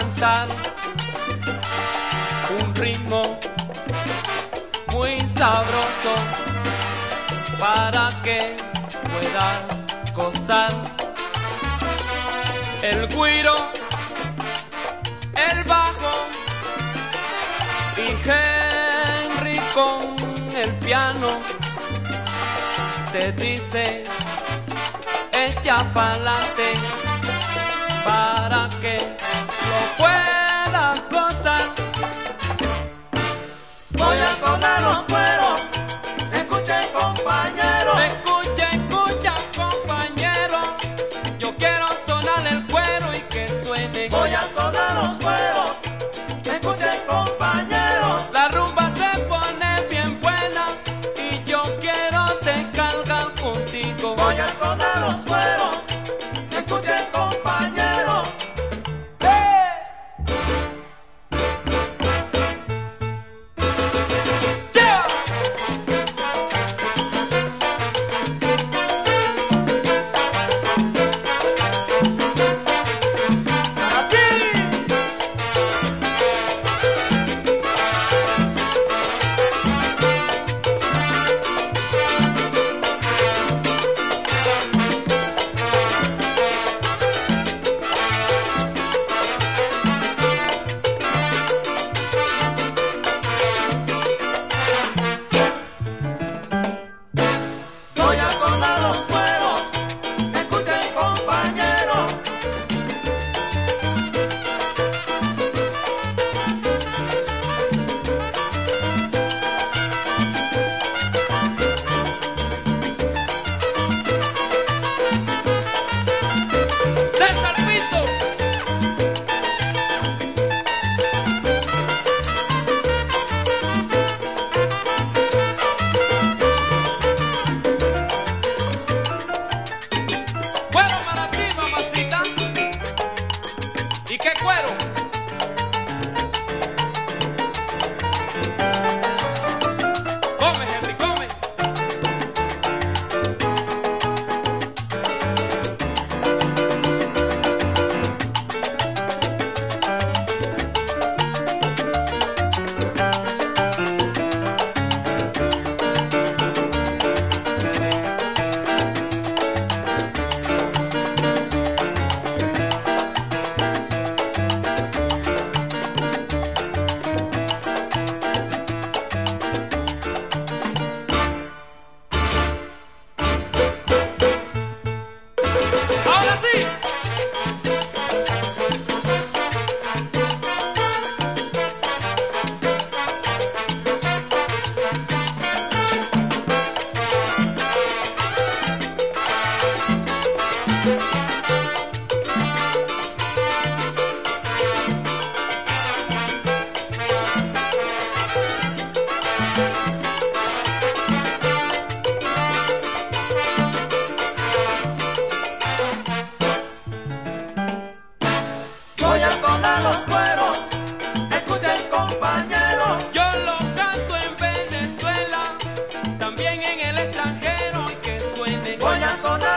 cantar un ritmo muy sabroso para que puedas gozar. El güiro, el bajo y Henry con el piano te dice echa pa'lante para que lo puedas gozar. Voy a sonar los cueros, escuchen compañeros. Escucha, escucha compañero, yo quiero sonar el cuero y que suene. Voy a sonar los cueros, escuchen compañeros. La rumba se pone bien buena y yo quiero descargar contigo. Voy a sonar los cueros, escuchen compañeros. Voy a sonar los cueros, escuchen compañeros. César Pinto. Cuero para ti, mamacita. ¿Y qué cuero? Come, Henry, come. Ahora sí. Voy a sonar los cueros, escuchen compañeros. Yo lo canto en Venezuela, también en el extranjero y que suene. Voy a sonar